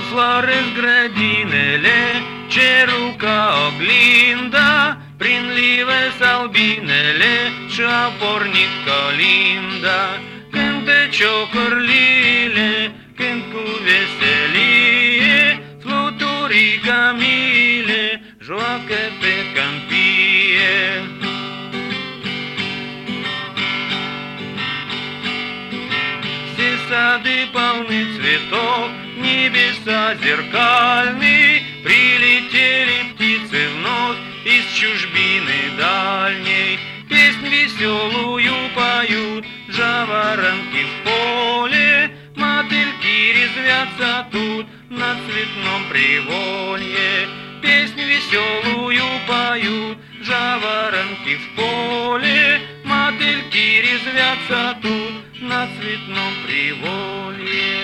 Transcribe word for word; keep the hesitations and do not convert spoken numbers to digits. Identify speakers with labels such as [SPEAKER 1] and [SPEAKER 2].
[SPEAKER 1] Flores grădinele, cerul ca oglinda, prin live albinele și-a pornit colinda. Cântă ciocârlile, cânt cu veselie, fluturii camile joacă pe câmpie. Сады полны цветов, небеса зеркальные, прилетели птицы вновь из чужбины дальней. Песнь веселую поют жаворонки в поле, мотыльки резвятся тут на цветном приволье. Песнь веселую поют жаворонки в поле, мотыльки резвятся тут на цветном приволье.